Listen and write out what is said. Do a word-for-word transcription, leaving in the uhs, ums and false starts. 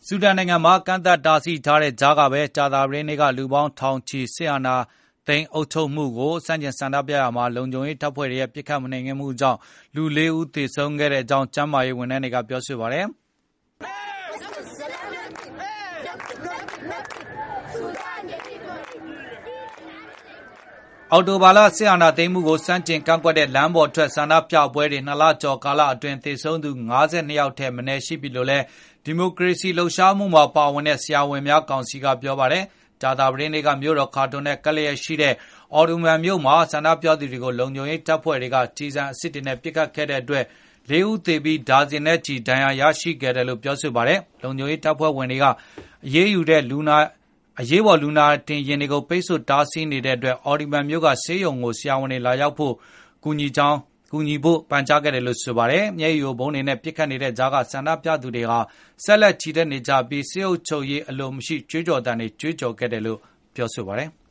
ဆူဒန်နိုင်ငံမှာကန့်သတ်တားဆီးထားတဲ့ကြားကပဲကြာသပတေးနေ့ကလူပေါင်းထောင်ချီစစ်အာဏာသိမ်းအုပ်ချုပ်မှုကိုစန့်ကျင်ဆန္ဒပြရာမှာလုံခြုံရေးတပ်ဖွဲ့တွေရဲ့ပစ်ခတ်မနှိမ်နင်းမှုကြောင့်လူလေးဦးသေဆုံးခဲ့တဲ့အကြောင်းကျန်းမာရေးဝန်ထမ်းတွေကပြောဆိုပါတယ်။အော်တိုဘာလစစ်အာဏာသိမ်းမှုကိုစန့်ကျင်ကန့်ကွက်တဲ့လမ်းပေါ်ထွက်ဆန္ဒပြပွဲတွေနှစ်လကျော်ကာလအတွင်းသေဆုံးသူ၅၂ယောက်ထက်မနည်းရှိပြီလို့လည်းဒီမိုကရေစီလှုပ်ရှားမှုမှာပါဝင်တဲ့ဆရာဝန်များကောင်စီကပြောပါတယ်။ကြာသပတေးနေ့ကမြို့တော်ခါတွန်နဲ့ကပ်လျက်ရှိတဲ့အော်ဒူမန်မြို့မှာဆန္ဒပြသူတွေကိုလုံခြုံရေးတပ်ဖွဲ့တွေကကျည်ဆံအစစ်တွေနဲ့ပစ်ခတ်ခဲ့တဲ့အတွက်လေးဦးသေပြီးဒါဇင်နဲ့ချီဒဏ်ရာရရှိခဲ့တယ်လို့ပြောဆိုပါတယ်။လုံခြုံရေးတပ်ဖွဲ့ဝင်တွေကအရေးယူတဲ့လူနာအရေးပေါ်လူနာတင်ယာဉ်တွေကိုပိတ်ဆို့တားဆီးနေတဲ့အတွက်အော်ဒီမန်မြို့ကဆေးရုံကိုဆရာဝန်တွေလာရောက်ဖို့ကူညီကြောင်းကူညီဖို့ပန်ကြားခဲ့တယ်လို့ဆိုပါတယ်။မျက်ရည်ယိုဗုံးတွေနဲ့ပစ်ခတ်နေတဲ့ကြားကဆန္ဒပြသူတွေဟာဆက်လက်ချီတက်နေကြပြီးစစ်အုပ်ချုပ်ရေးအလိုမရှိကြွေးကြော်တမ်းတွေကြွေးကြော်ခဲ့တယ်လို့ပြောဆိုပါတယ်။